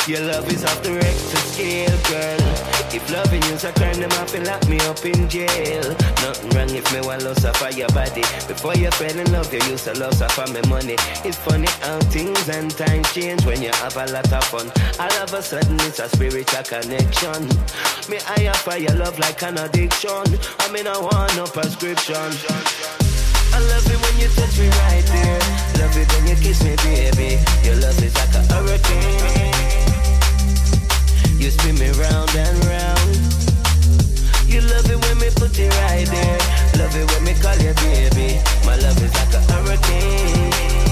Your love is off the Richter scale, girl. If loving you's a crime, them have to lock me up in jail. Nothing wrong if me want loss of your body. Before you fell in love, you used to loss of my money. It's funny how things and times change when you have a lot of fun. All of a sudden it's a spiritual connection. Me I offer your love like an addiction. I mean I want no prescription. I love it when you touch me right there. Love it when you kiss me, baby. Your love is like a hurricane. You spin me round and round. You love it when me put it right there. Love it when me call you baby. My love is like a hurricane.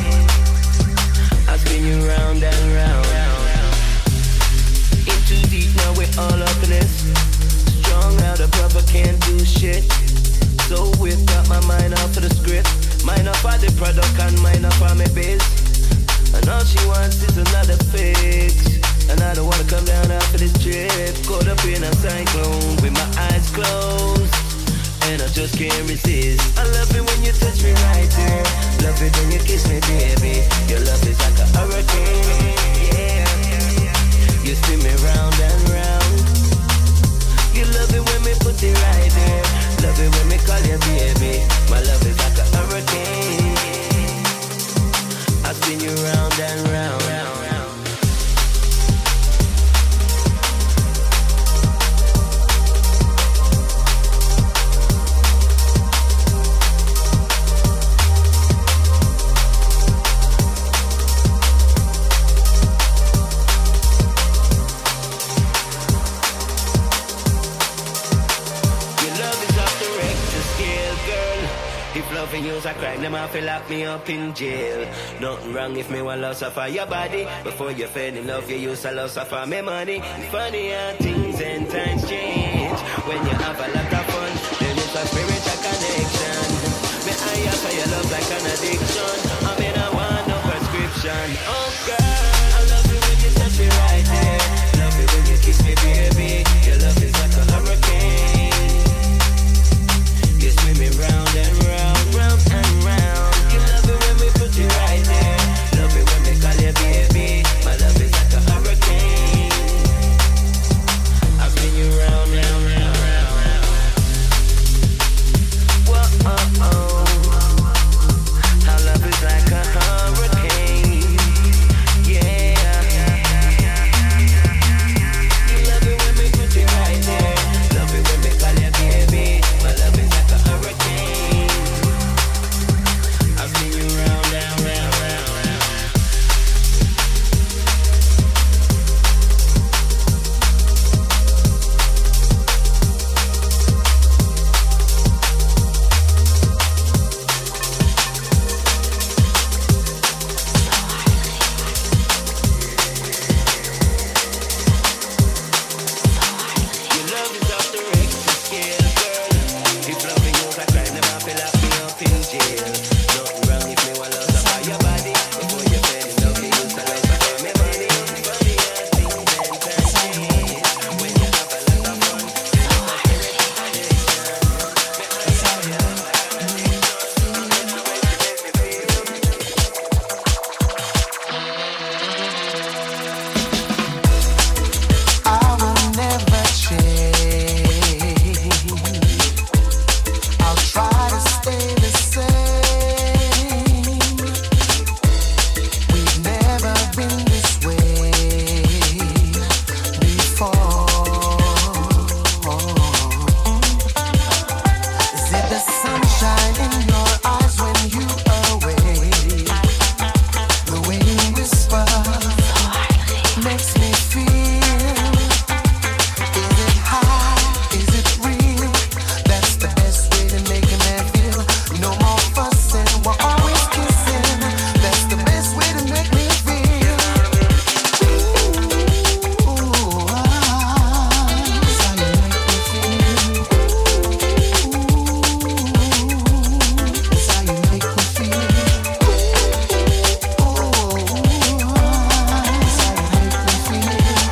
I spin you round and round. In too deep now we're all up in this. Strong out the brother can't do shit. So whip got my mind off of the script. Mind off of the product and mind off of my biz. And all she wants is another fix. And I don't wanna come down after this trip. Caught up in a cyclone with my eyes closed. And I just can't resist. I love it when you touch me right there. Love it when you kiss me, baby. Your love is like a hurricane. Yeah. You spin me round and round. You love it when me put it right there. Love it when me call you baby. My love is like a hurricane. I spin you round and round. Loving you's a crime, them have to lock me up in jail. Nothing wrong if me want loss of your body. Before you fell in love, you used to loss of my money. Funny how things and times change. When you have a lot of fun, then it's a spiritual connection. Me I offer your love like an addiction. I mean I want no prescription. Oh girl, I love it when you touch me right there. Love it when you kiss me, baby. Your love is like a hurricane. You swim me round and round. Round and round. You love it when we put it right there. Love it when we call you baby. My love is like a hurricane. I spin you round, round, round, round, round. Whoa, our love is like a hurricane. Yeah. You love it when we put it right there. Love it when we call you baby. My love is like a hurricane. I spin you round, round, round, round, round. Your love is off the Richter scale, girl. If loving you's a crime, them have to lock me up in jail. Nothing wrong if me want loss of your body. Before you fell in love, you used to loss of my money. Funny how things and times change. When you have a lot of fun, I will never change. I'll try to stay the same. We've never been this way before. Is it the sunshine in your eyes when you are away? The way you whisper makes me feel. Is it high? Is it real? That's the best way to make me feel. No more fussing, we're always kissing. That's the best way to make me feel. Ooh, that's how you make me feel. Ooh, that's how you make me feel. Ooh, that's how you make me feel.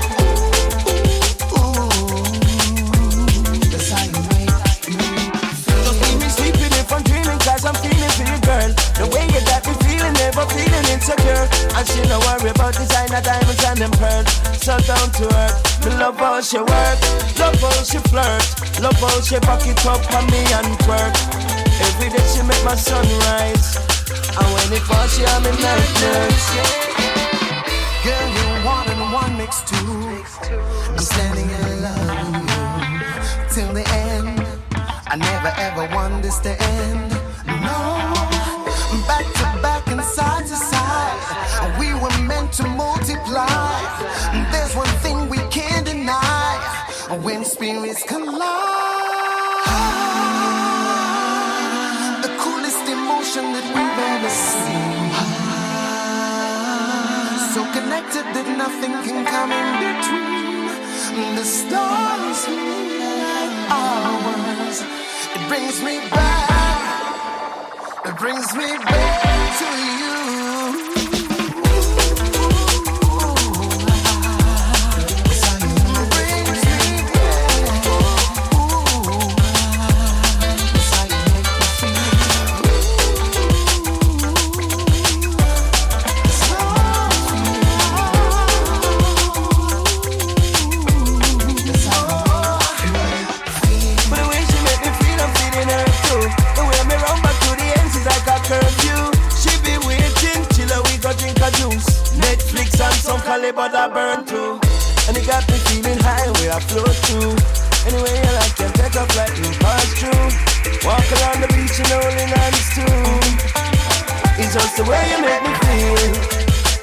That's how you make me. Don't keep me sleeping if I'm dreaming, cause I'm feeling for you, girl. The way you got me feeling, never feeling insecure. And she no worry about designer diamonds and them pearls. so down to earth. Me love how she work, love how she flirt, love how she back it up on me and twerk. Every day she make my sunrise, and when it falls she am in night nurse. Girl, you one and one makes two. I'm standing in love with you till the end. I never ever understand. No, back to back and side to side, we were meant to multiply. There's one thing we can't deny: when spirits collide, the coolest emotion that we've ever seen. So connected that nothing can come in between. The stars like ours. It brings me back. It brings me back to you. But I burn too, and it got me feeling high where I float through. Anyway, I like can take a flight and pass through. Walk along the beach and holding hands too. It's just the way you make me feel.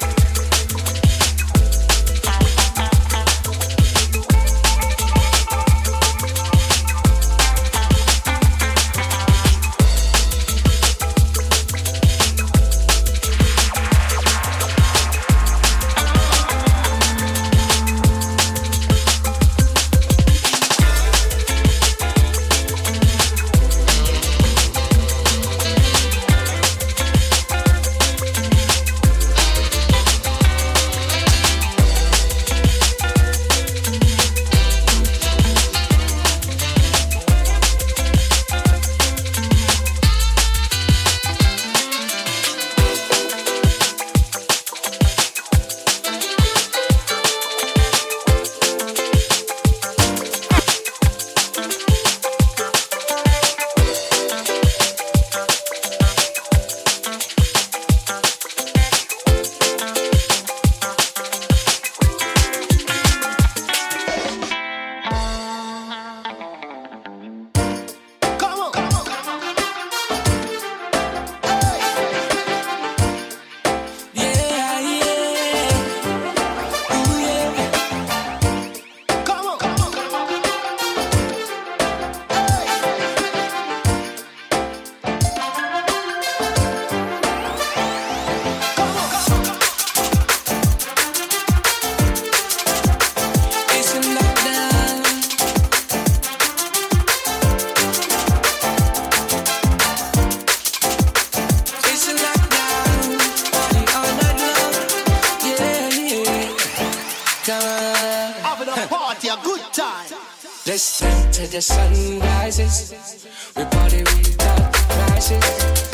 Listen to the sun rises. We party without crisis.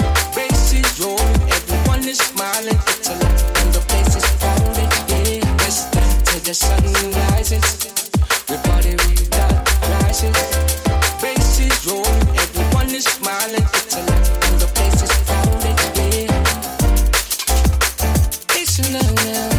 Races rolling, everyone is smiling. It's a lot and the place is crowded. Yeah, listen to the sun rises. We party without crisis. Races rolling, everyone is smiling. It's a lot and the place is crowded. Yeah, it's a lot now.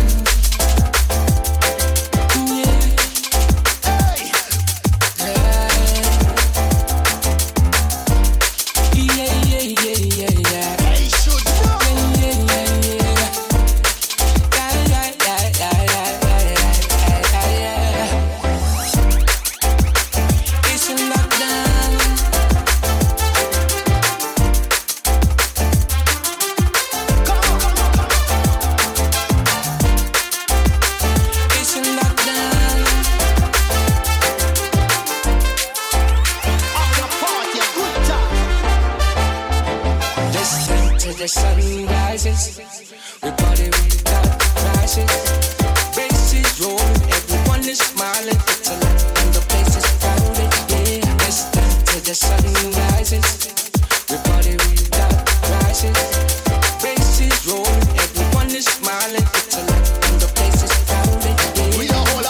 The sun rises, we party without crisis. Races rolling, everyone is smiling. It's a lot and the place is crowded. Yeah, listen to the sun rises. We party without crisis. Races rolling, everyone is smiling. It's a lot and the place is crowded. Yeah, we are all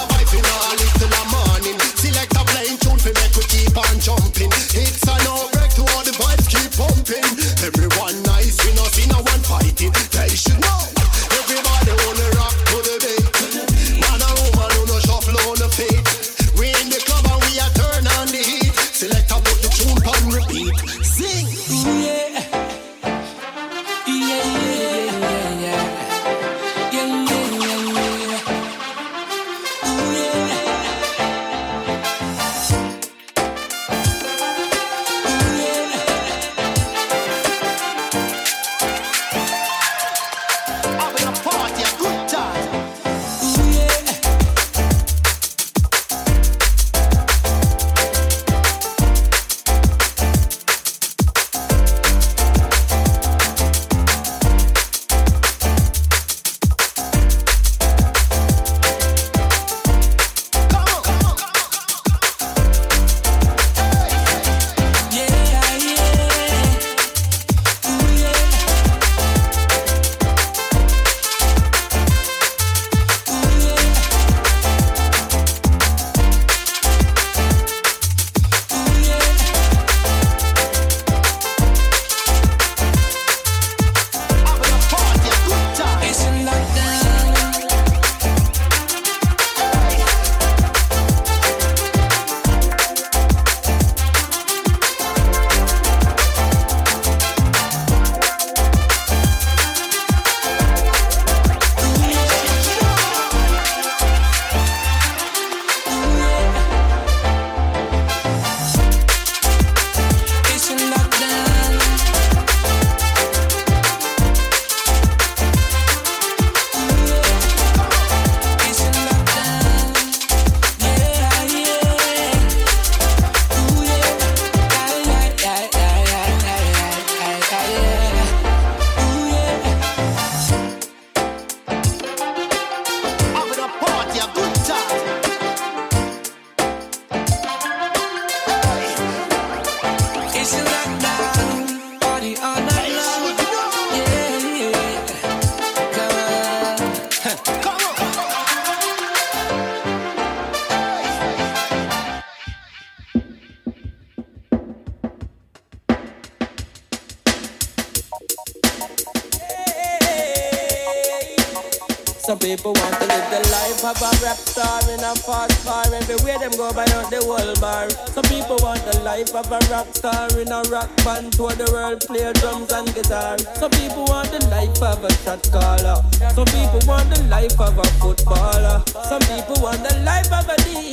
jumping. Everyone nice, we not see no one fighting. They should know. Everybody wanna rock to the beat. Man and woman who no shuffle on the feet. We in the club and we are turn on the heat. Select up the tune on repeat. Sing. Ooh, yeah. Yeah, yeah, yeah, yeah. Yeah, yeah, yeah, yeah. Ooh, yeah. Ooh, yeah. Having a party, a good time. Ooh, yeah. Some people want to live the life of a rap star in a fast car. Everywhere them go by out the world bar. Some people want the life of a rock star in a rock band. Tour the world, play drums and guitar. Some people want the life of a shot caller. Some people want the life of a footballer. Some people want the life of a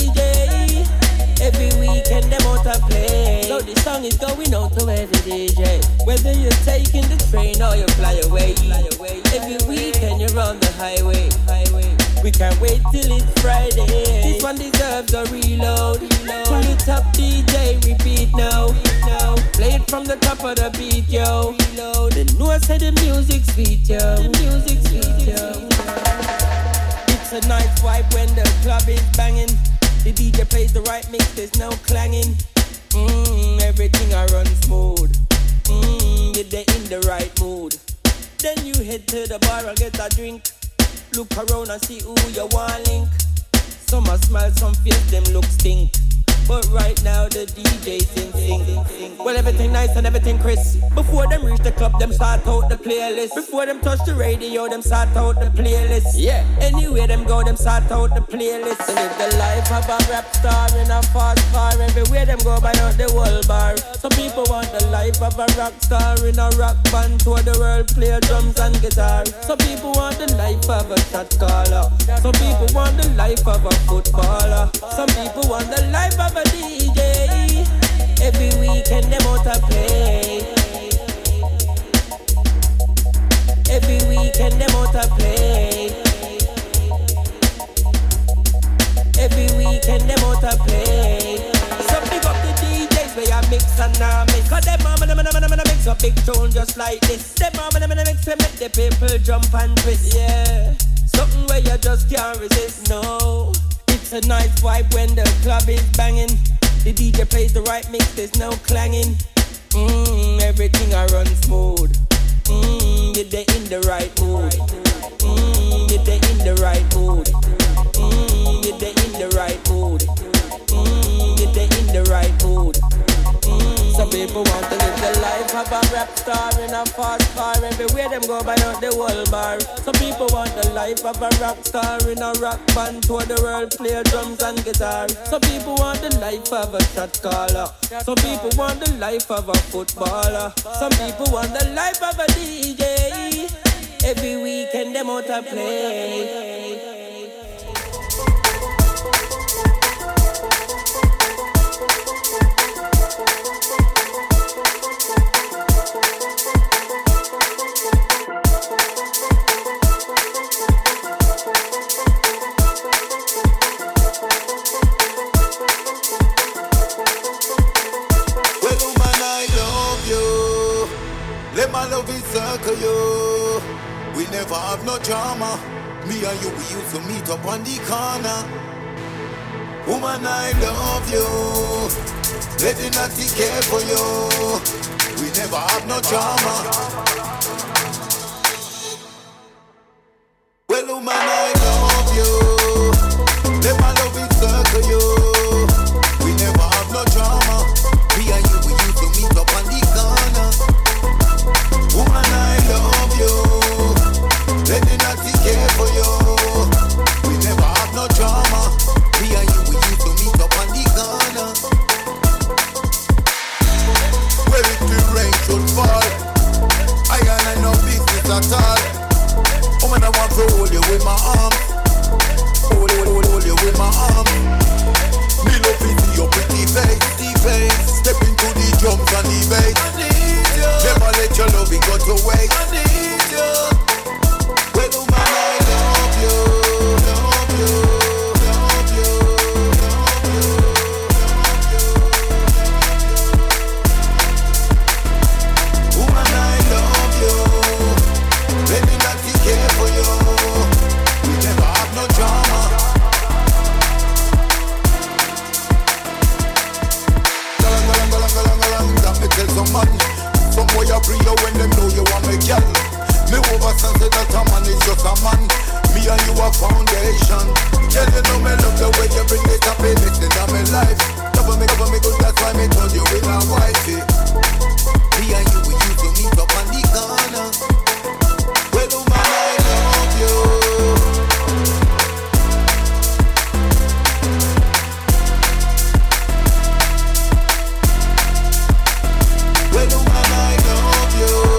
DJ. Every weekend them out to play. So this song is going out to every DJ. Whether you're taking the train or you fly away. Every weekend you're on the highway. We can't wait till it's Friday. This one deserves a reload. Pull it up DJ, repeat now. Play it from the top of the beat, yo. The know say the music's sweet, yo. It's a nice vibe when the club is banging. The DJ plays the right mix, there's no clanging. Everything I run smooth. You're there in the right mood. Then you head to the bar and get a drink. Look around and see who you want link. Some a smile, some face, them look stink. But right now the DJ sing. Well, everything nice and everything crisp. Before them reach the club, them start out the playlist. Before them touch the radio, them start out the playlist. Yeah, anywhere them go, them start out the playlist. They live the life of a rap star in a fast car. Everywhere them go by out the world bar. Some people want the life of a rock star in a rock band. Tour the world, play drums and guitar. Some people want the life of a shot caller. Some people want the life of a footballer. Some people want the life of a DJ. Every weekend them out to play. Every weekend them out to play. Every weekend them out to play. So big up the DJs where I mix and I mix. Cause them mama mix a big tune just like this. Them mama mix and make the people jump and twist. Yeah, something where you just can't resist, no. It's a nice vibe when the club is banging. The DJ plays the right mix, there's no clanging. Everything I run smooth. You're there in the right mood. You're there in the right mood. You're there in the right mood. You're there in the right mood. Some people want to live the life of a rap star in a fast car. Everywhere them go buy out the whole bar. Some people want the life of a rock star in a rock band. Tour the world, play drums and guitar. Some people want the life of a shot caller. Some people want the life of a footballer. Some people want the life of a DJ. Every weekend them out to play. Let my love encircle you. We never have no drama. Me and you, we used to meet up on the corner. Woman, I love you. Let the natty care for you. We never have no drama. Well, woman, I love you. Let my love encircle you. We never have no drama. Me and you, we used to meet up on the corner. Woman, I love you. Let the natty care for you. We never have no drama. Me and you, we used to meet up on the corner. Well, if the rain should fall, I ain't no business at all. Woman, I want to hold you with my arm. Hold you with my arm. Me love to see your pretty face. Step into the drums and the bass. Never let your love go to waste. I need you. Well, woman, I love you, love you, love you, love you, woman, I love you. Let me not take care for you. We never have no drama. Galang, that me tell some man. Some boy a free you when them know you want me girl. Me over sense that a man is just a man. Me and you a foundation. Tell you know me love the way you bring it happiness in my life. Cover me good, that's why me told you we not wifey. Me and you, we used to meet up on the corner. Well, woman, I love you. Well, woman, I love you.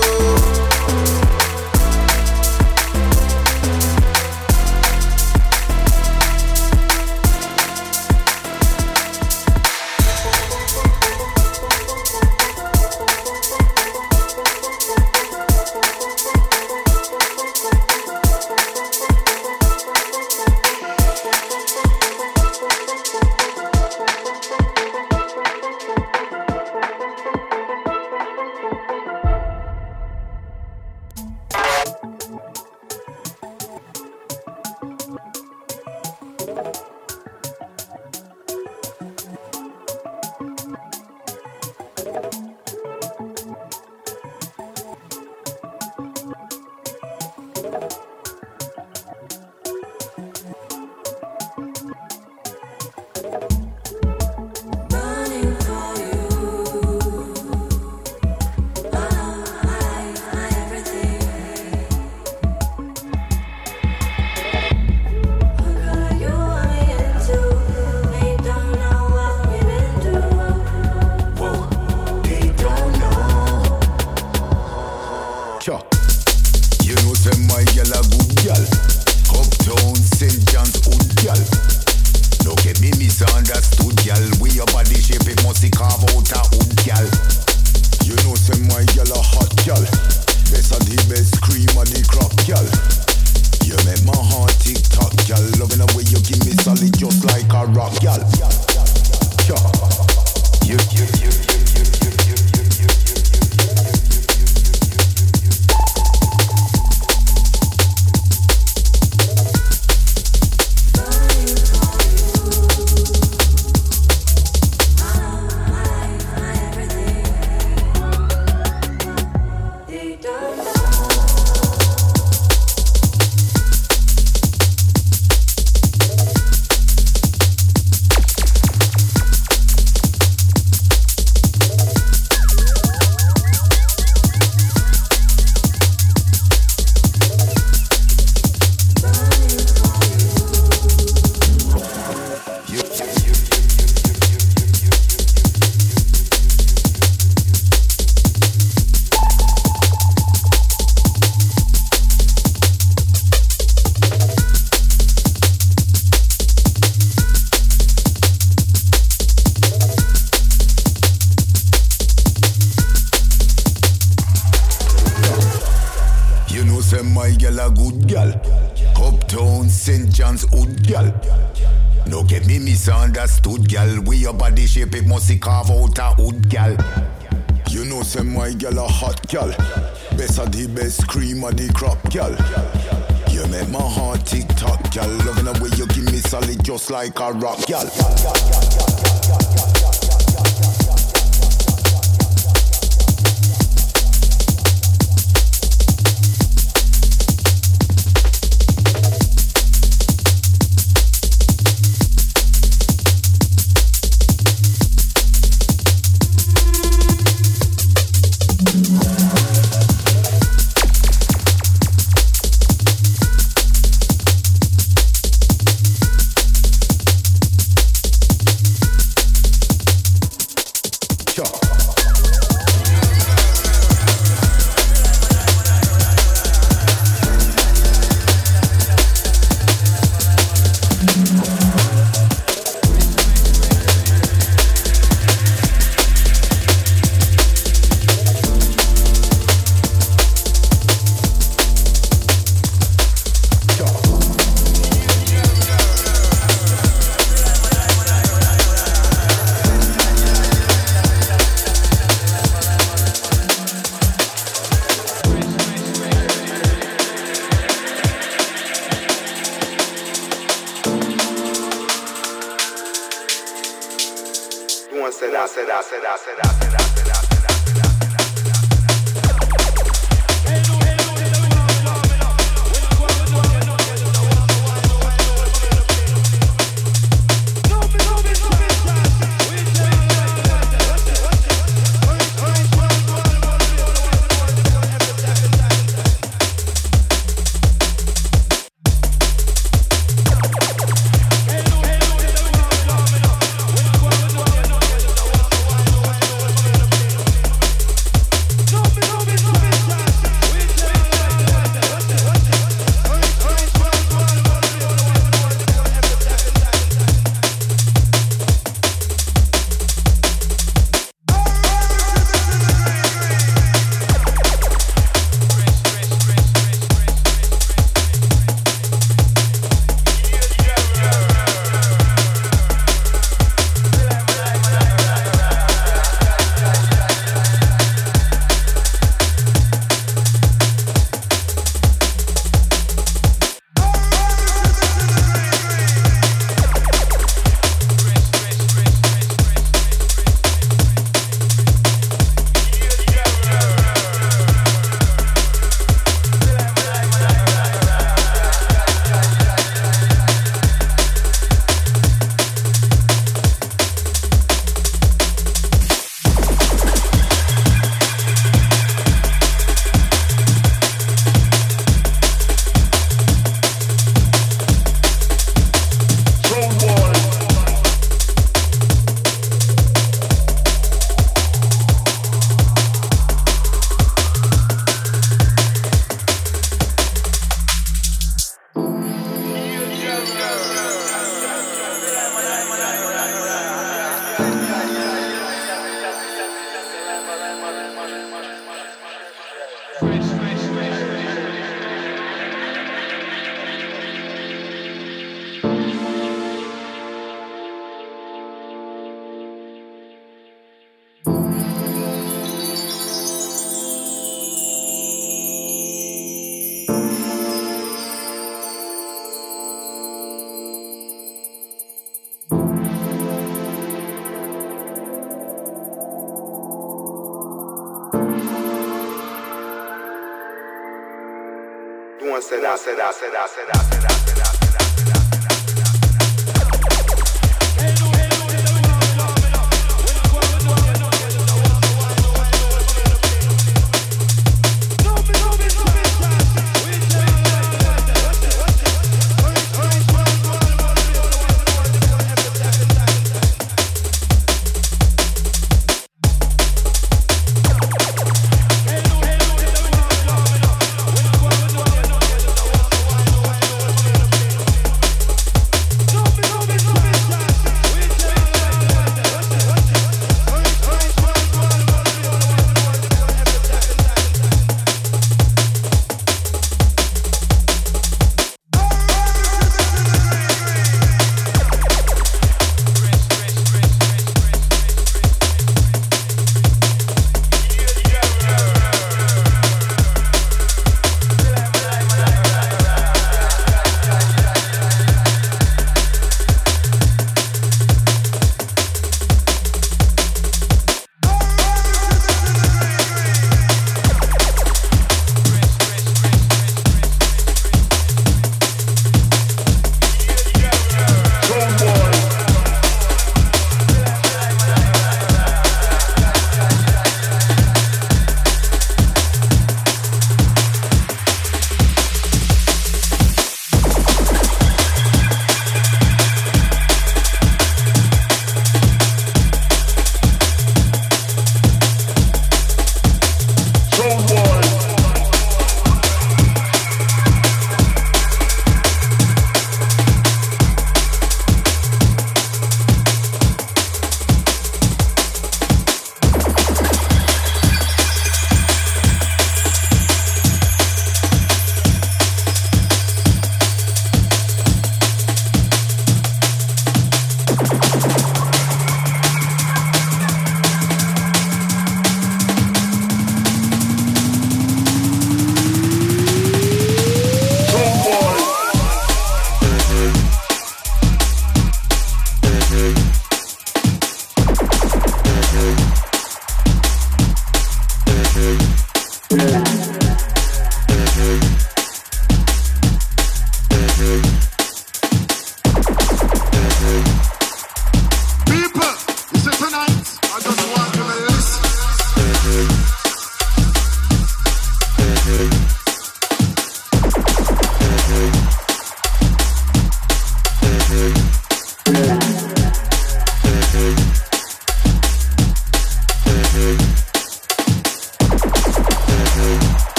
say my girl a good girl. Uptown St. John's Hood girl. No get me misunderstood, girl. We your body shape it must carve out a hood girl. You know say my girl a hot girl. Best of the best, cream of the crop girl. You make my heart tick tock, girl. Loving the way you give me solid just like a rock girl.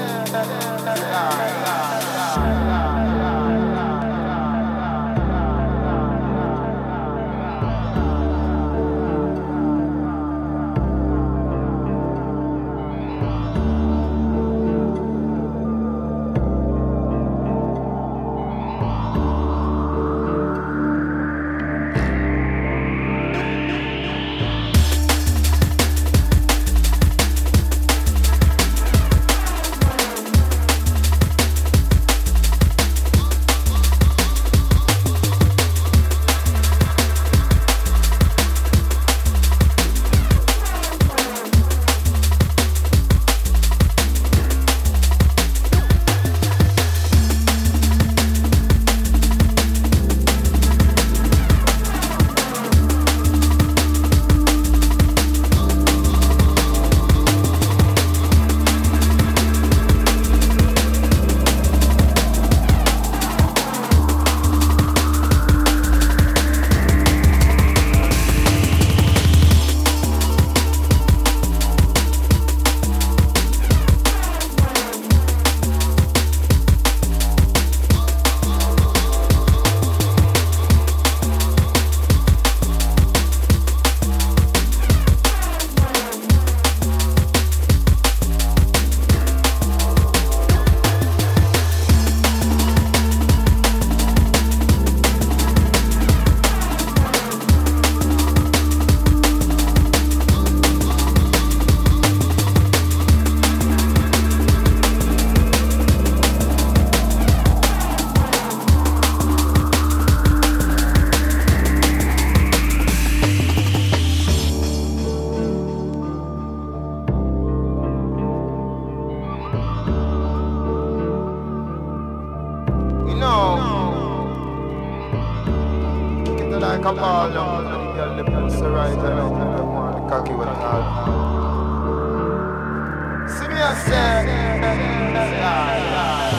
like a ball down and the girl the pussy right and out and the one cocky with all. See me I say,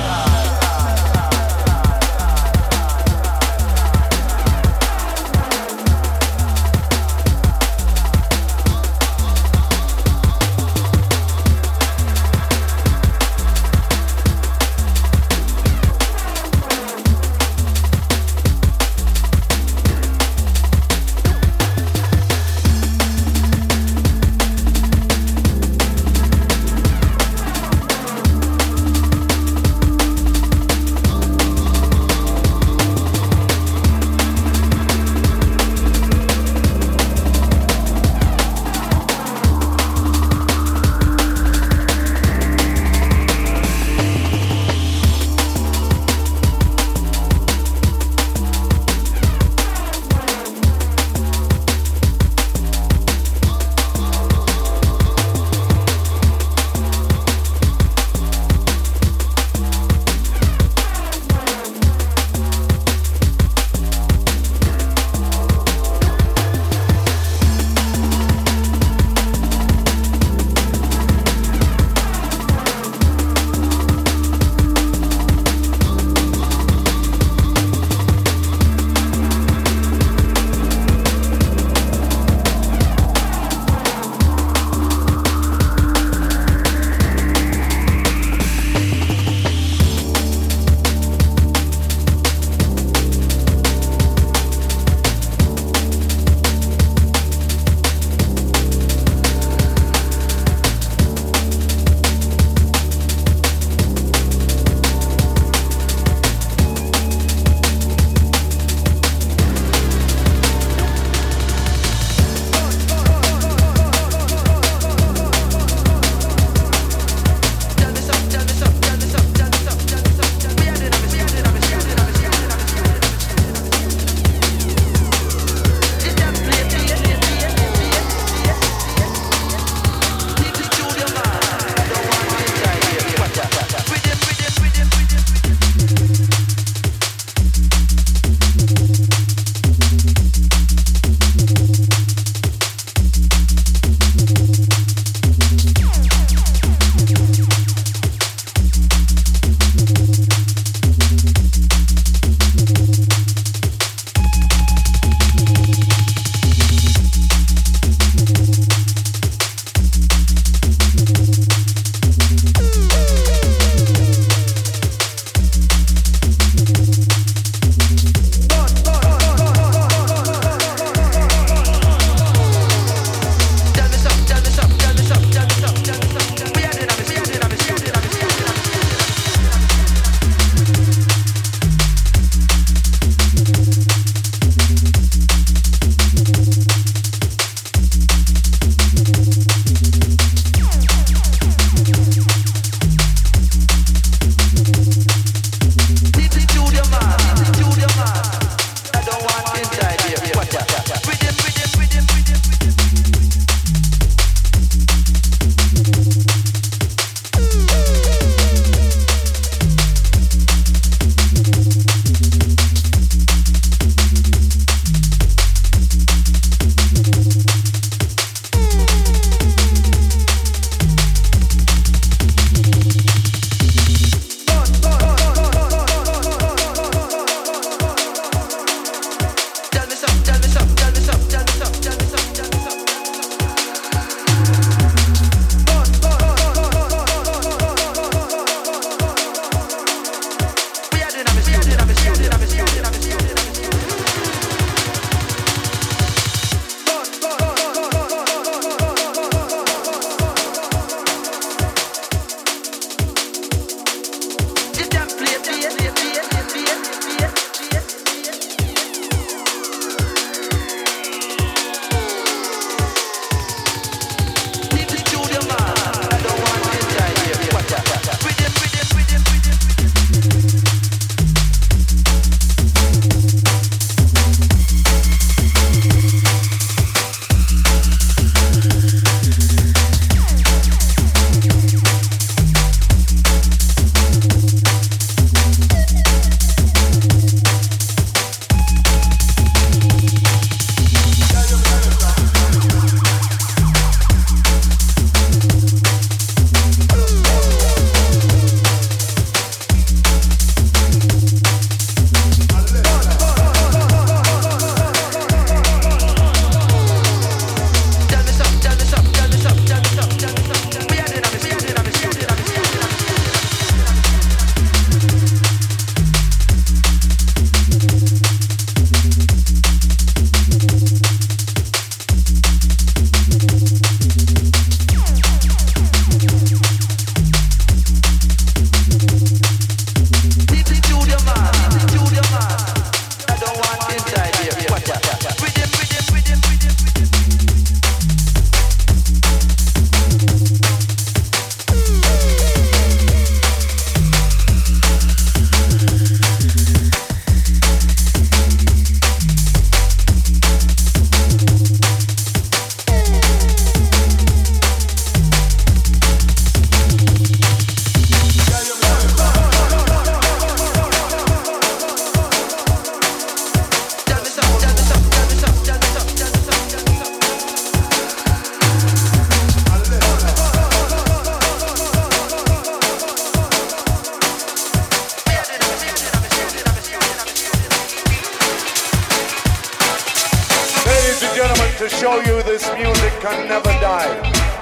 to show you this music can never die.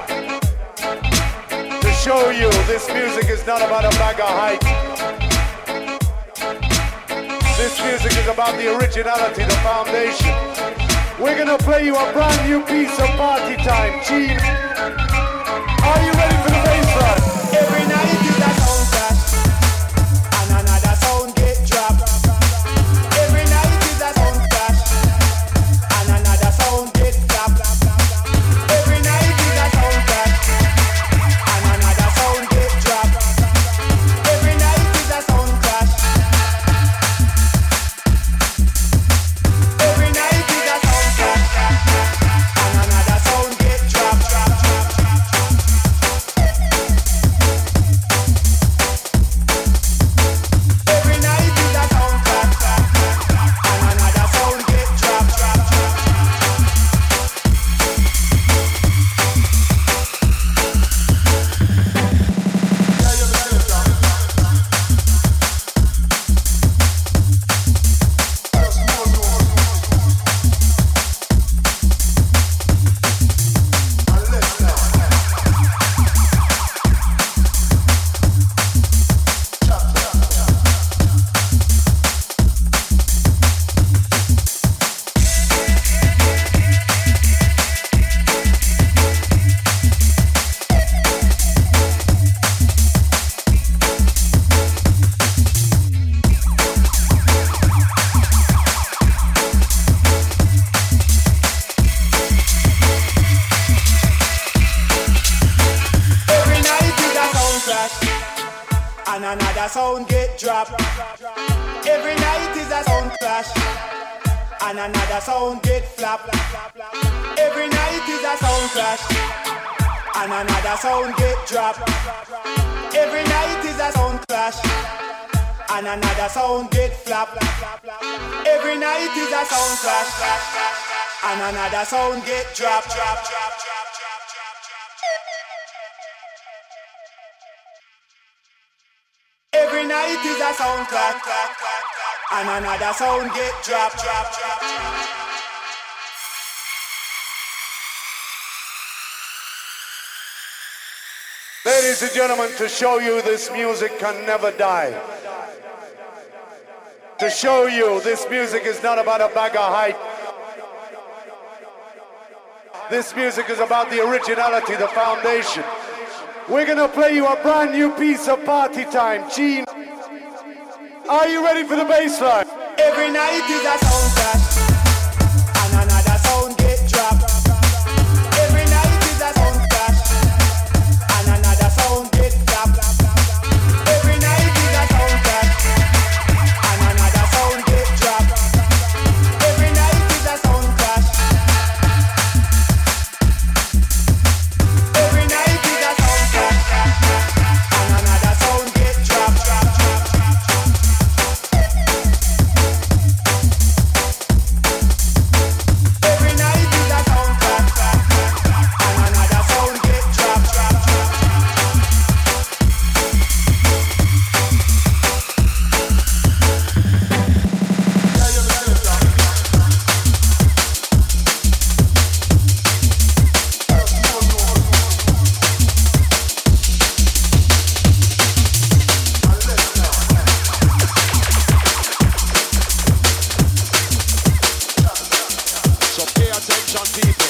To show you this music is not about a bag of hype. This music is about the originality, the foundation. We're gonna play you a brand new piece of party time. Gene, are you ready for the bassline? Every night is a sound clash, and another sound get dropped. Every night is a sound clash, and another sound get clapped. Every night is a sound clash, and another sound get dropped. Every night is a sound clash. Every night is a sound clash, and another sound get dropped. Every night is a sound clash, and another sound get dropped. Every night is a sound clash, and another sound get dropped. Every night is a sound clash, and another sound get flap. Every night is a sound clash, and another sound get dropped. Every night is a sound clash, and another sound get flap. Every night is a sound clash, and another sound get dropped. Every night is a sound clash, and another sound get dropped. Ladies and gentlemen, to show you this music can never die. To show you this music is not about a bag of hype. This music is about the originality, the foundation. We're gonna play you a brand new piece of party time. Gene, are you ready for the bassline? Every night is a sound clash, and another sound get dropped. Every night is a sound clash, and another sound get clapped. Every night is a sound clash, and another sound get dropped. Every night is a sound clash. Every night is a sound clash, and another sound get dropped. Every night is a sound clash, and another sound get dropped. So pay attention, people.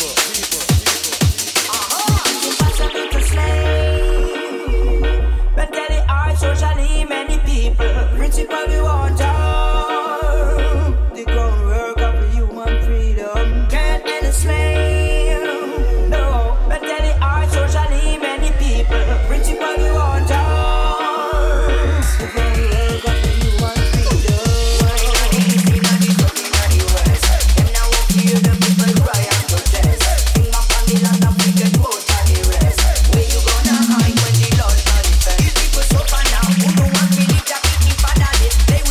Impossible to slay, but get it hard socially. Many people, principle you want harm. The groundwork of human freedom can't enslave. No, but get it hard socially. Many people, principle you want harm. The groundwork of human freedom. In the West, and now we hear the people cry and protest. Think back on the land of wicked both are the rest. Where you gonna hide when the Lord manifest? These people suffer now, who don't want to live that pity fatherless. They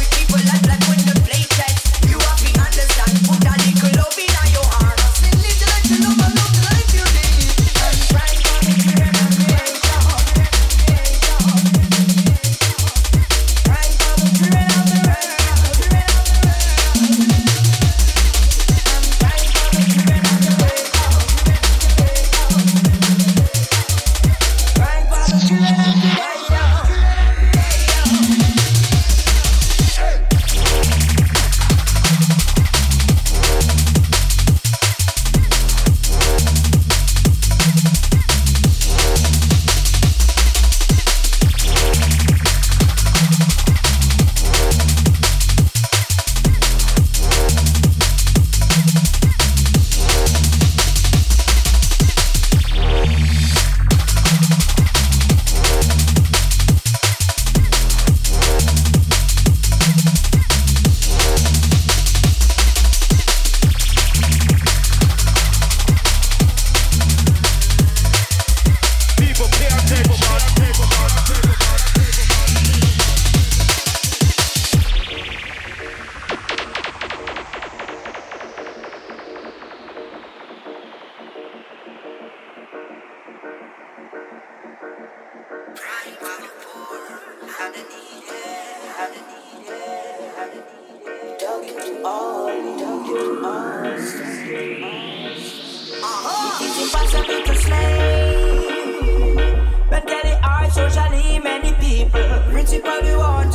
It's impossible to slay, but get it hard socially. Many people, principle we want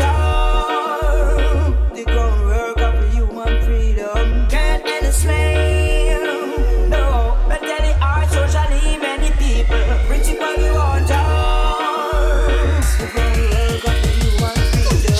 the groundwork of human freedom. Can't end a slave, no, but get it hard socially. Many people, principle we want the groundwork of human freedom.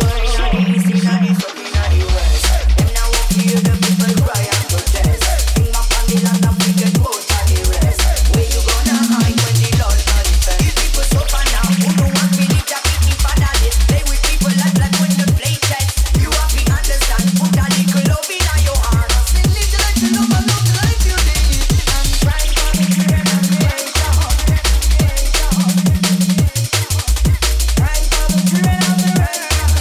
Them now won't hear the people cry and protest. Sing up on the land of wicked most of the rest. Where you gonna hide when the Lord manifest? These people suffer now, who don't want me to keep fatherless. Play with people like black when the play test. You have to understand, put a little love in your heart. Sing little like you love and love like you need. I'm crying for the children and creator. Crying for the children of the world.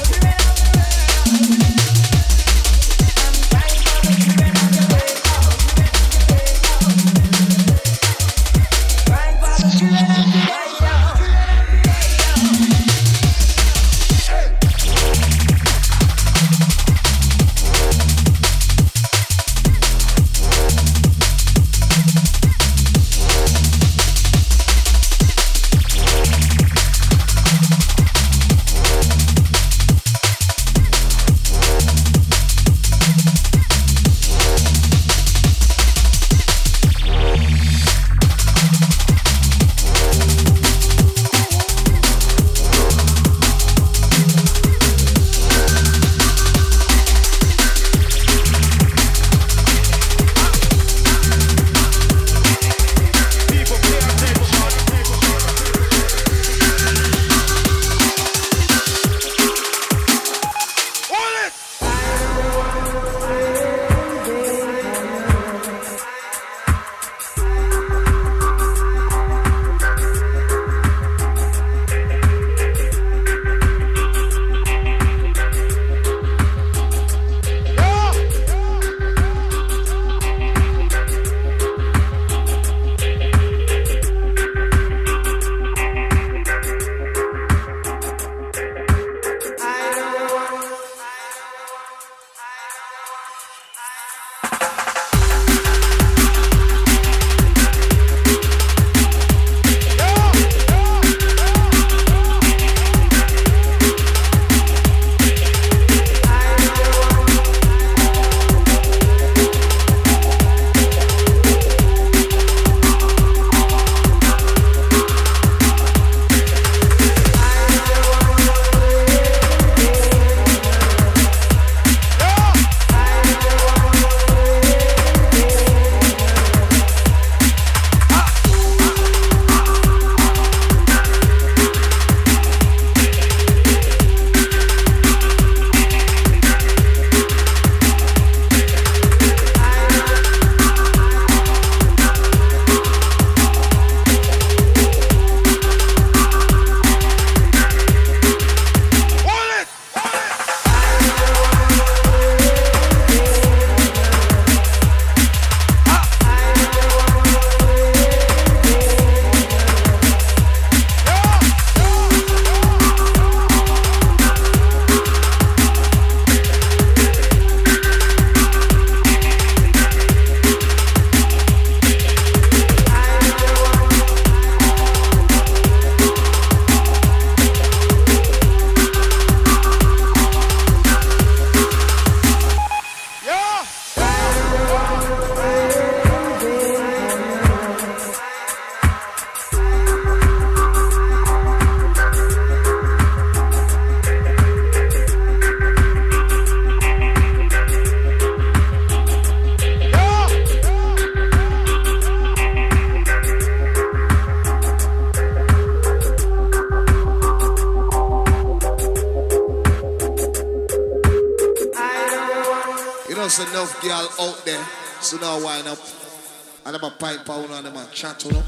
There's enough girl out there, so now wind up. And I'm a pipe pound and I'm a chat on them.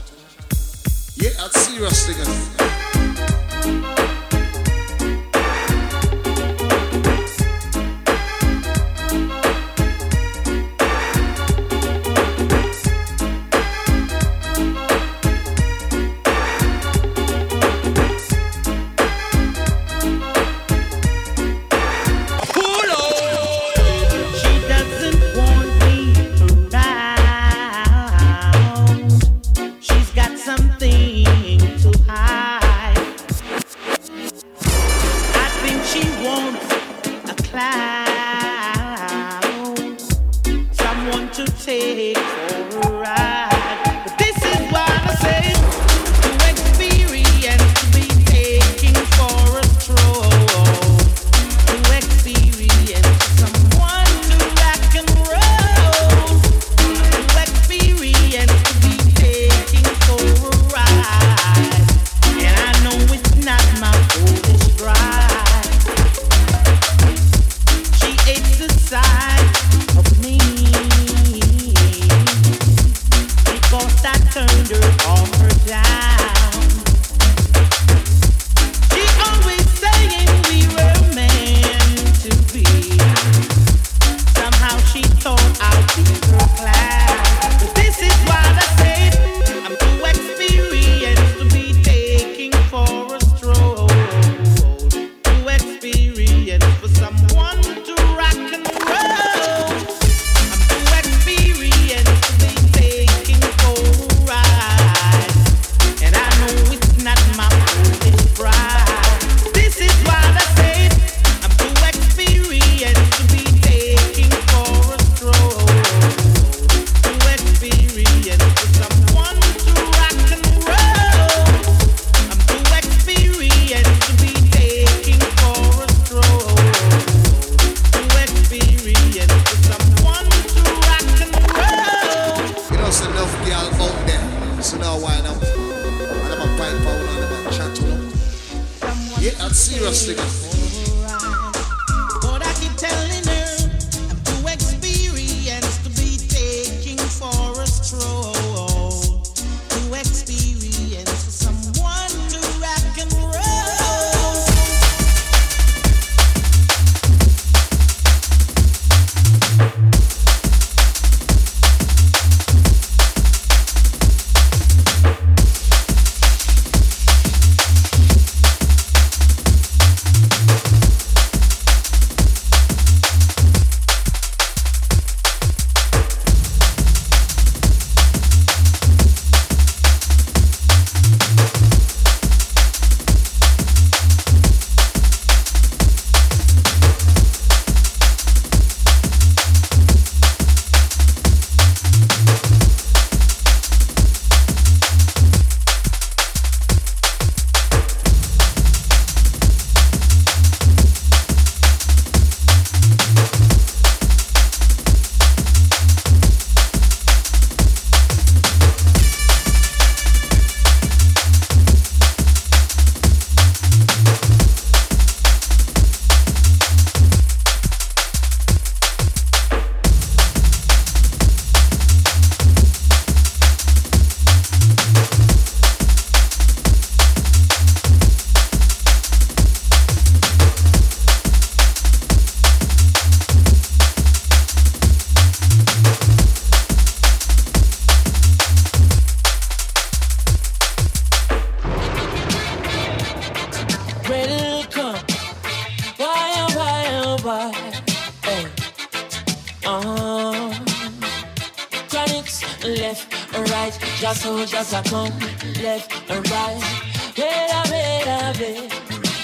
Yeah, that's serious thing. take for a ride. But this is what I say, to experience, to be taking for a stroll, to experience someone to rock and roll, to experience, to be taking for a ride. And I know it's not my foolish pride. She hates the sight of me because I turned her off her down. She always saying we were meant to be. Somehow she thought I'd be her class. But this is what I said, I'm too experienced to be taking for a stroll, to experience for someone to rock and roll. I'm too experienced to be taking for a ride, and I know it's not my foolish pride. This is what I said, I'm too experienced to be taking for a stroll, to experience for someone to rock and roll. I'm too experienced to be taking for a stroll, to experience for someone to rock and roll. You know, there's enough girl out there. So now why now? And I'm a pipe out and I'm a chat to them. Yeah, that's seriously. But I keep telling her I'm too experienced to be taking for a stroll, to experience for someone to rock and roll. Welcome. Why? Hey. Chronics, left and right. Just soldiers are come, left and right. Wait.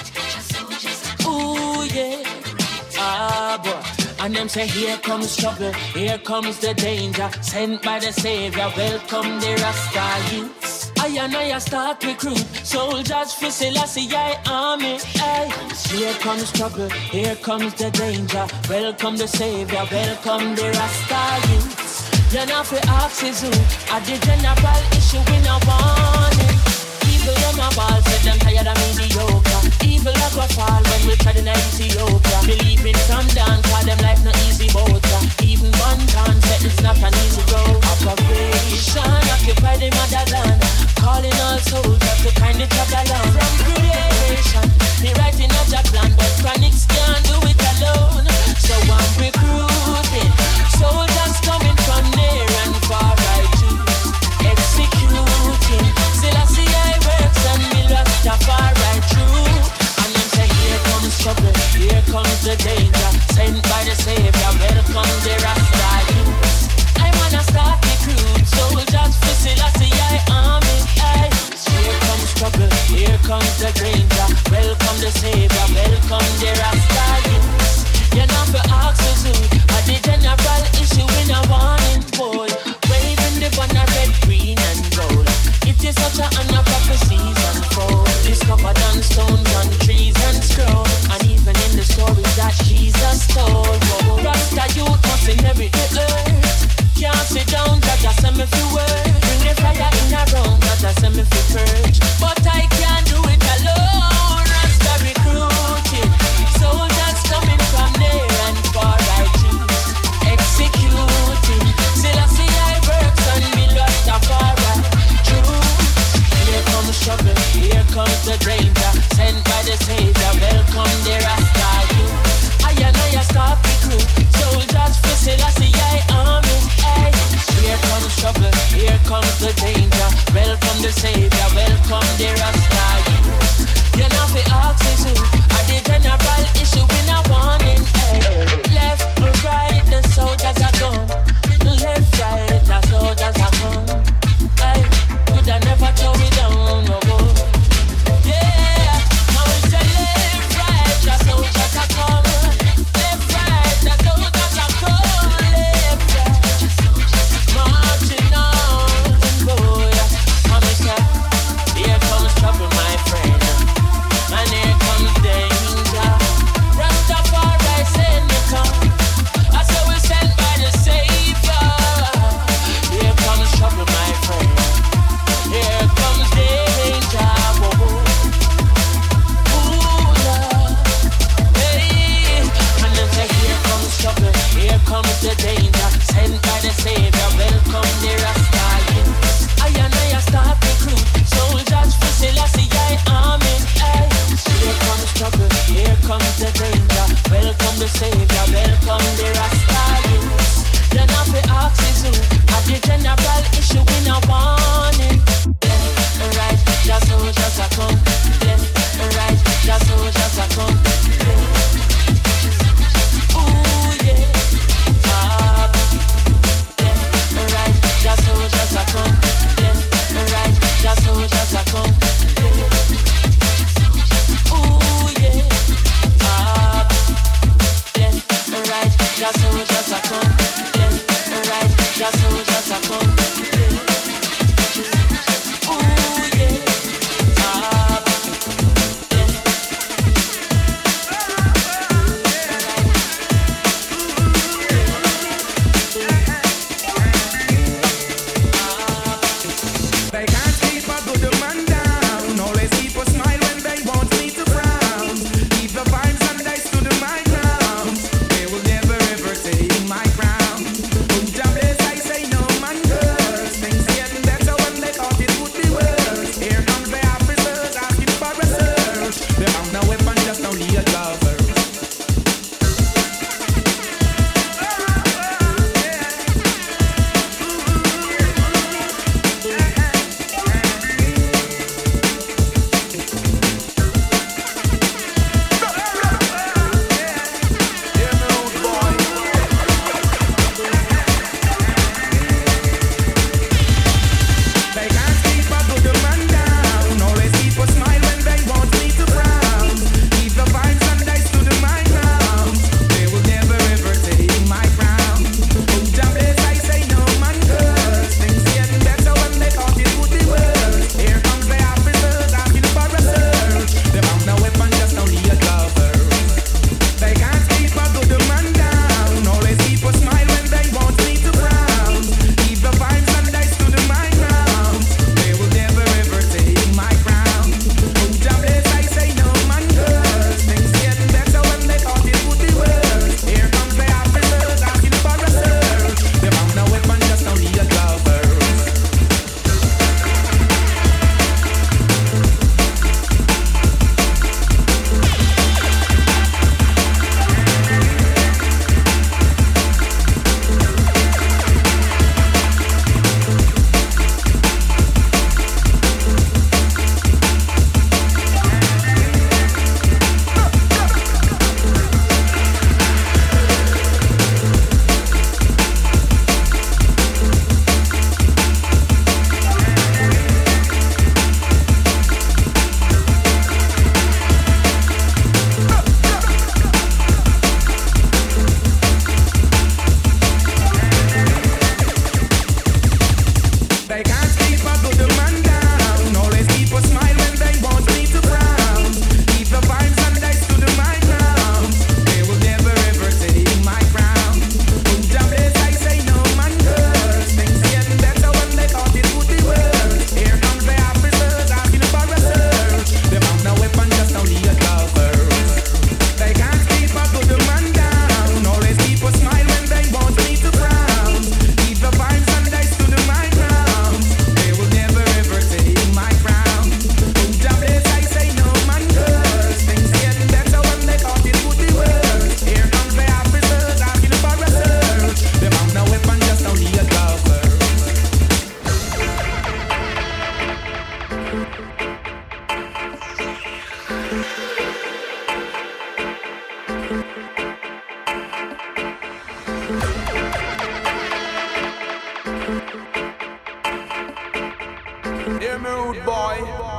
Ooh, yeah. Boy. And them say, here comes trouble, here comes the danger. Sent by the Savior, welcome the Rasta youths. I and I start recruit soldiers for Selassie army. Aye. Here comes trouble, here comes the danger. Welcome the Savior, welcome the Rasta youths. You're not for axes, at the general issue in a warning. Evil them a ball, said them tired of mediocre. Evil like a fall when we tried in Ethiopia. Believing some dance, call them life no easy boat. Even one concept, it's not an easy road. Operation, occupy the motherland. Calling all soldiers to kind of travel along. From creation, they writing out a plan, but Chronics can't do it alone. So I'm recruiting soldiers coming from near and far. I choose executing. Selassie I works and me Rastafari true. And them say here comes trouble, here comes the danger. Sent by the Savior, welcome the Rasta youths. I wanna start recruit soldiers for Selassie I army. Here comes trouble, here comes the danger. Welcome the Savior, welcome the Rasta youths. You're not for axes, at the general issue in a warning, boy. answer and a prophecies unfold. Discovered on stones, on trees and scrolls, and even in the stories that Jesus told. Rasta youth must inherit the earth. Can't sit down, Jaja send me fi work. Bring the fire in a room, Jaja send me fi purge. But I can't do it alone. Rasta recruiting soldiers coming from near and far. I choose executing. Still I see I works and me Rastafari. True. Here comes trouble, here comes the danger. Sent by the Savior, welcome the Rasta youth. I stop the crew. Soldiers for Selassie I army. Hey. Here comes trouble, here comes the danger. Welcome the Savior, welcome the Rasta youth. You know the oxygen, and the general issue in a warning. Hey. Left or right, the soldiers are gone. Left, right, the soldiers are gone. Hey. Could I never throw it down, no more. Yeah, now it's a left, right, the soldiers are gone. Comes the danger, sent by the Savior, welcome the Rasta youth. I start recruit, soldiers for Selassie I army. Here comes trouble, here comes the danger, welcome the Savior, welcome the Rasta youth. You're not the oxygen, at the general issue in a warning. Left and right, the soldiers are come. Left and right, the soldiers are come. Ooh yeah. Soldiers are come, left and right, the soldiers are come. Ooh yeah, up, left and right, the soldiers are come, left and right, the soldiers are come. boy.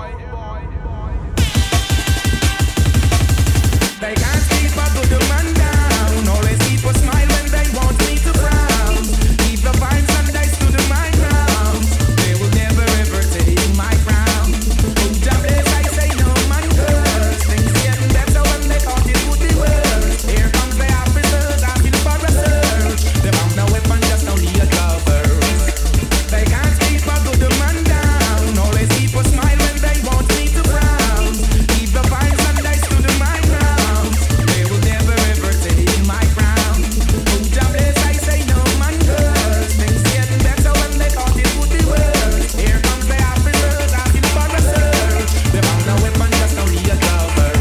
They can't keep a good man down. Always people smile when they want me to frown. Keep the vibes and dice to the mind round. They will never ever take my crown. Punjab days I say no man curse. Things getting better when they thought it would be worse. Here comes the officers asking for a search. They found no weapon, just only a covers. They can't keep a good man down. Always people smile when they want me to frown. Keep the vibes and dice to the mind round. They will never ever take my crown. Punjab days I say no man curse. Things getting better when they thought it would be worse. Here comes the officers asking for a search. They found no weapon, just only a covers.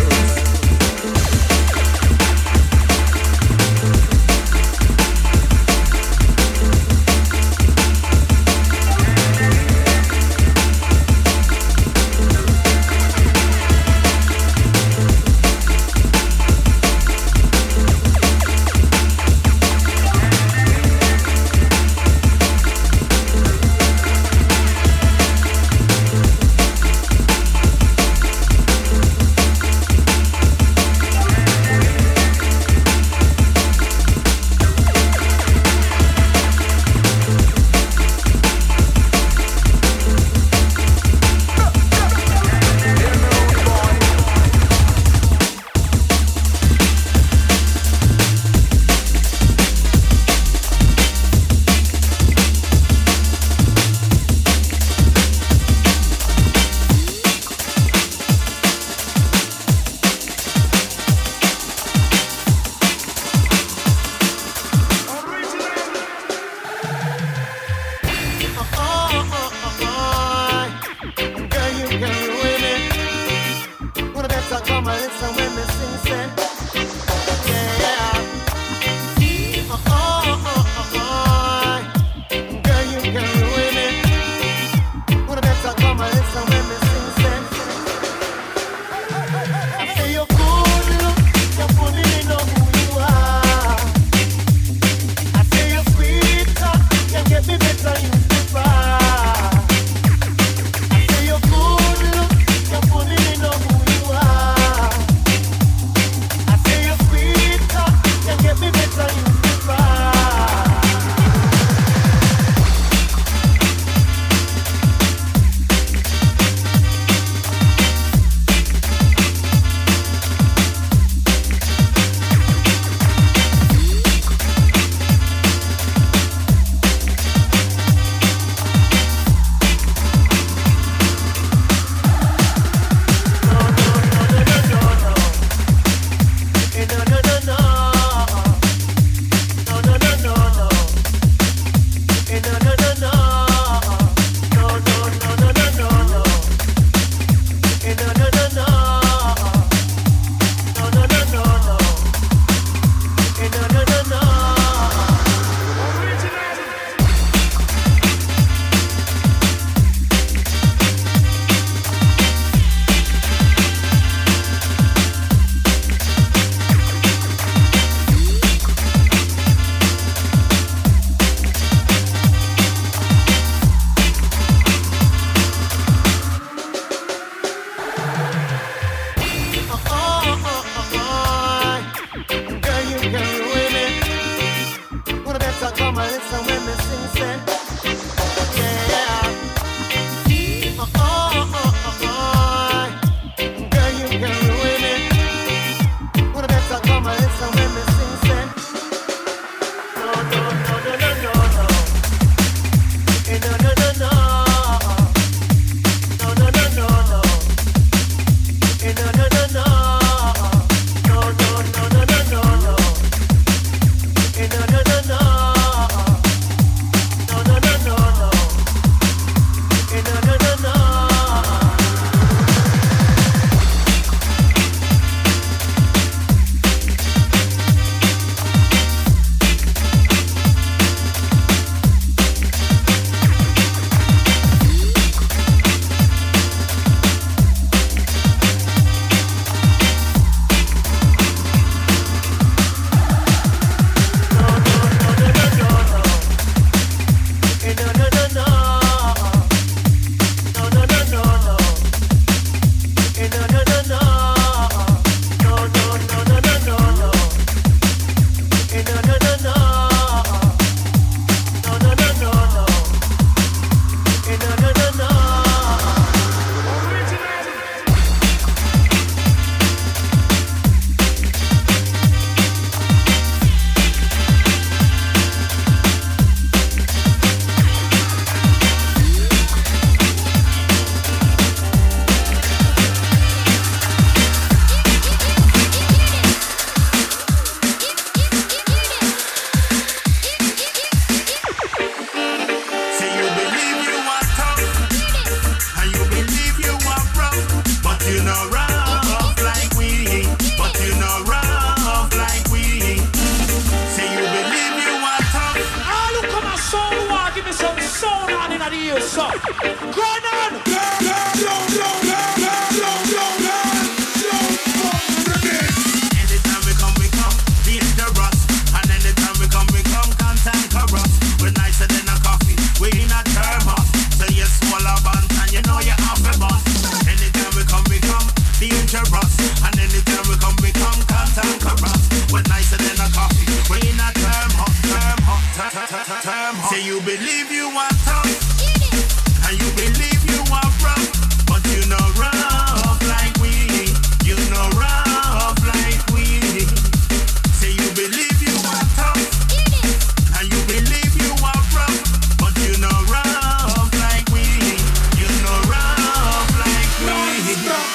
son. Go on! Anytime we come, dangerous. And anytime we come, cantankerous. We're nicer than a coffee, we in a thermos. So you swallow buns and you know you have a bus. Anytime we come, dangerous. And anytime we come, cantankerous. We're nicer than a coffee, we in a thermos. Say you believe you are tough, and you believe you are rough, but you know rough like we. You know rough like we. Say you believe you are tough, and you believe you are rough, but you know rough like we. You know rough like we.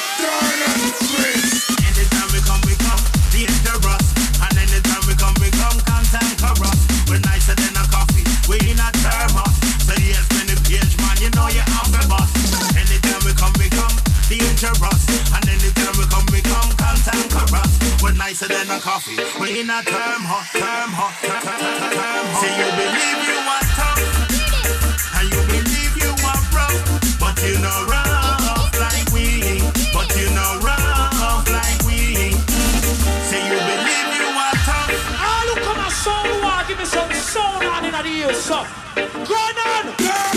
Anytime we come, dangerous. And anytime we come, cantankerous. We're nicer than a coffee, we in a thermos. So yes, many page man, you know you have a bus. Anytime we come, dangerous. And anytime we come, cantankerous. We're nicer than a coffee, we in a thermos. Say you believe you are tough, and you believe you are rough, but you know rough like we. But you know rough like we. Say you believe you are tough. Ah, look at my soul, war. Give me some soul on in the ear, son. Go on!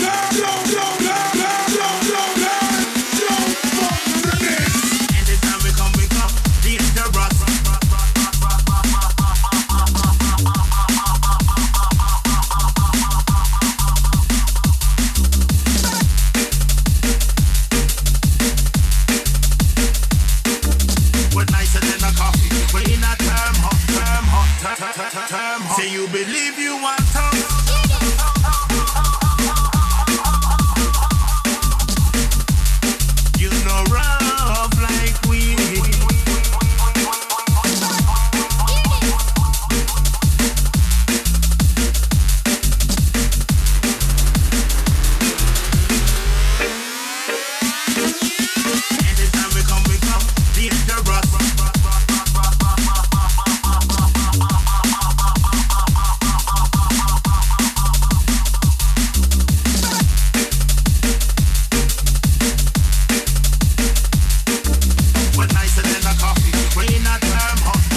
Anytime we come, dangerous. We're nicer than a coffee, we're in a term hot. Say you believe you are tough. You know rough like we. Anytime we come, dangerous. We're nicer than a coffee, we're in a term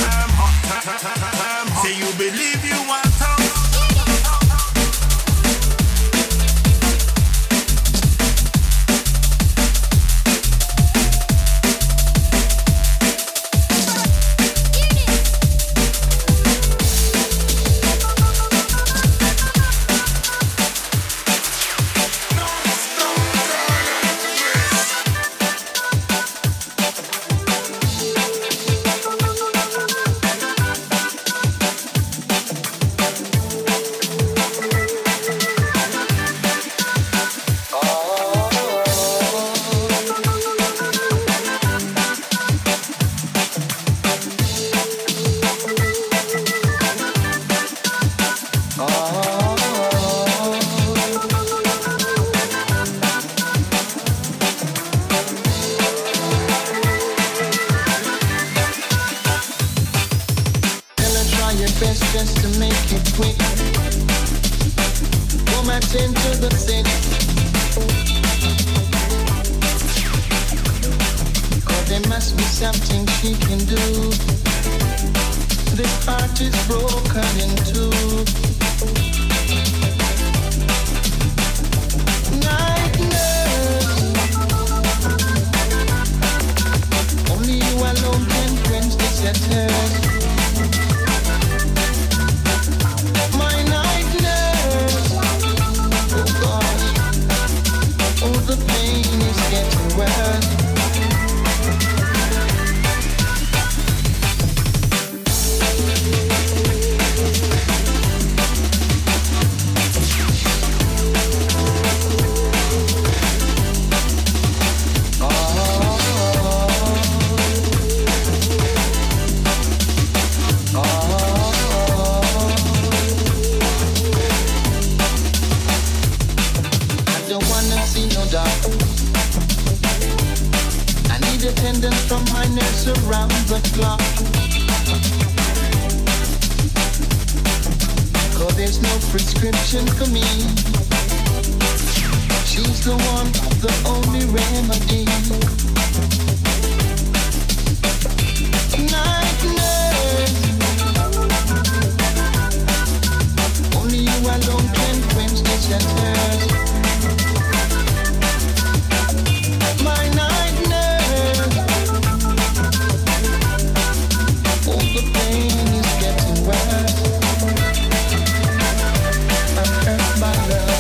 hot. Say you believe you are tough. Just to make it quick, go match into the city. Cause there must be something she can do. This heart is broken in two. Night nurse, only you alone can quench the setters. The pain is getting worse. Attendance from my nurse around the clock. Cause there's no prescription for me. She's the one, the only remedy. Night nurse, only you alone can quench this thirst. My night nurse, all the pain is getting worse. I'm hurt by love.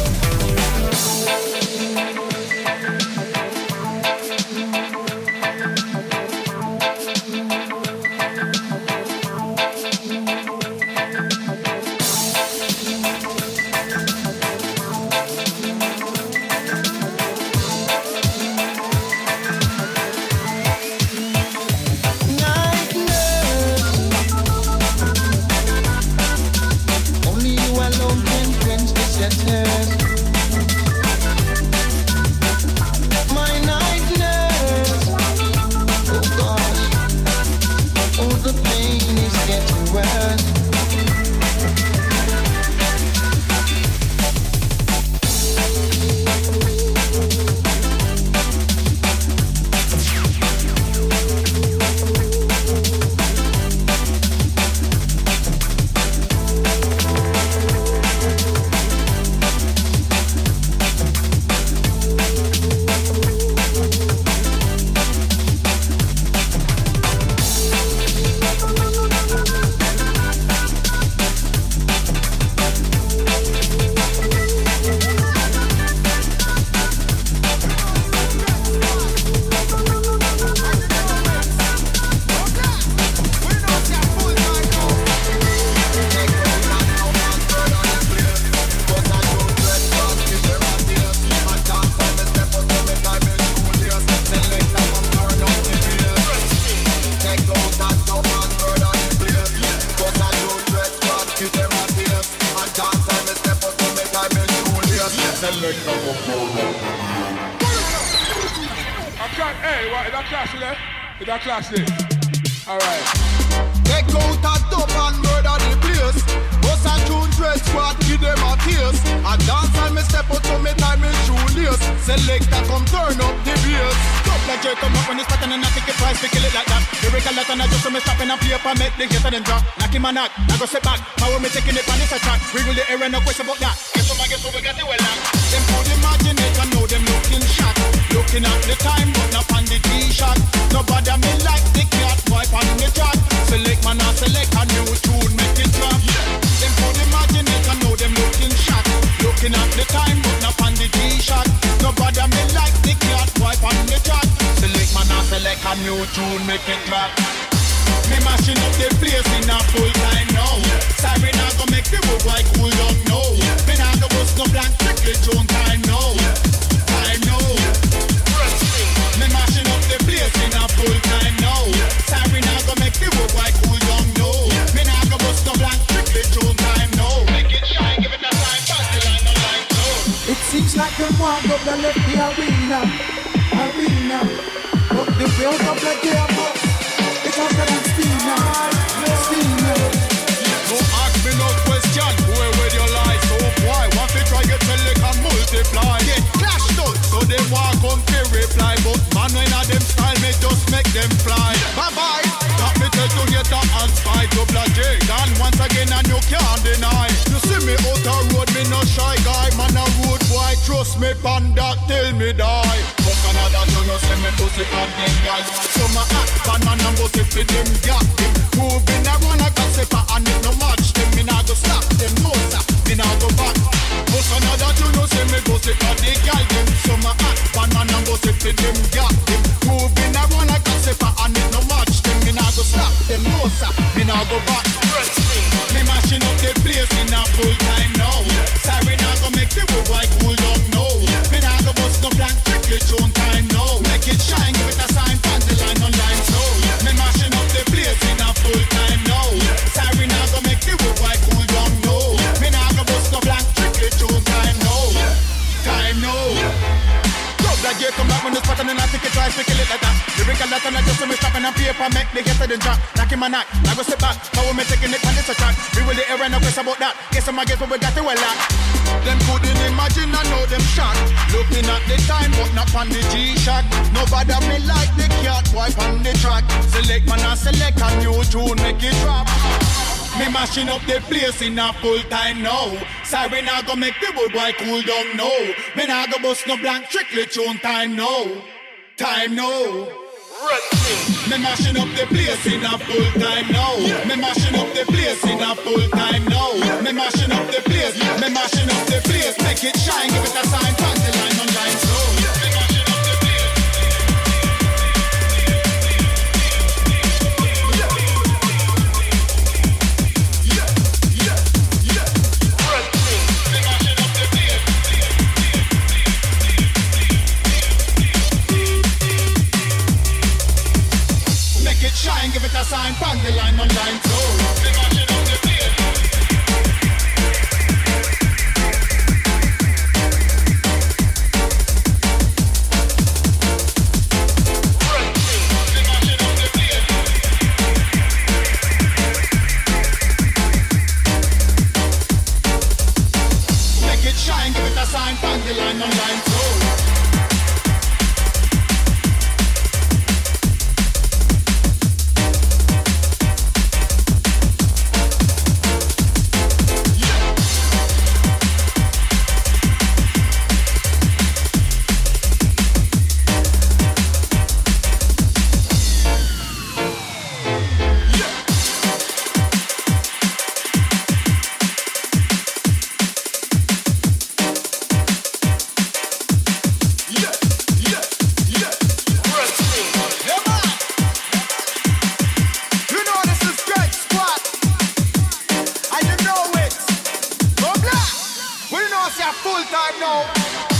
Alright. Take out a dub and murder the place. Bust a tune dress squad, give them a taste. I dance and me step out to me time me shoelace. Selector come turn up the bass. Top like jerk come up on this pattern and I take a price to kill it like that. The record lot and I just so me stopping and play up and make the hater them drop. Knock him a knock, I go sit back. Power me taking it on this attack. Wiggle the air and no question about that. Guess what we got the well on. Them could imagine it and know them looking shot. Looking at the time but not on the T-shot. Nobody me like the cat wipe on the chat. Select man or select a new tune make it drop. Them could imagine it and know them looking shot. Looking at the time but not on the T-shot. Nobody me like the cat wipe on the chat. Select man or select a new tune make it drop. Me mashing up the place in a full time now. Sorry now go make the road like cool down now. Me now go bust no blank strictly tune time now. Time now. Me mashing up the place in a full time now. Sorry now go make the road like cool down now. Me now go bust no blank strictly tune time now. Make it shine, give it a time, pass the line, no line, no. It seems like them walk up the left the arena. But the build up like they are box. It's after that Stina. Don't ask me no question, where with your lies? So why, want to try get select and multiply? Get clashed out, so they walk on to reply. But man, when I them style, me just make them fly. Bye-bye, got me tell you get up and spy. Double J, gone once again and you can't deny. You see me out the road, me no shy guy. Man a road boy, trust me, panda till me die. But another you know say me pussy and them guys. So my act, bad man and pussy for them got him. Moving around like a zipper and it no match them. Me nah go stop them, no sir, me nah go back. But another you know say me pussy for the guy them. So my act, bad man and pussy for them got him. Moving around like a zipper and it no match them. Me nah go stop them, no sir, me nah go back. Me mashing up the place in a full time now. Sorry now go make the road like cool down now. Me nah go bust no blank strictly tune time now. Make it shine, give it a sign, pan the line on line so. Me mashing up the place in a full time now. Sorry now go make the road like cool down now. Me nah go bust no blank strictly tune time now. Time now. That year come back when this pattern and I think it tries to kill it like that. The wrinkle that and I just me stopping on paper, make the get to the drop. Knock him a knock, I go sit back. How we taking it on this attack? We will the air and no question about that. Guess I'm guess what we got to well at. Them couldn't imagine, I know them shot. Looking at the time, but not on the G-Shock. Nobody me like the cat wipe on the track. Select man and select a new tune, make it drop. Me mashing up the place in a full time now. Sorry, now go make the wood boy cool down now. Me now go bust no blank strictly tune time now. Time now. Me mashing up the place in a full time now. Me mashing up the place in a full time now. Me mashing up the place. Me mashing up the place. Make it shine, give it a sign. Plant the line on line so. Shine, give it a sign, pan the line on line two. Make it shine, give it a sign, pan the line on line two. Full time now.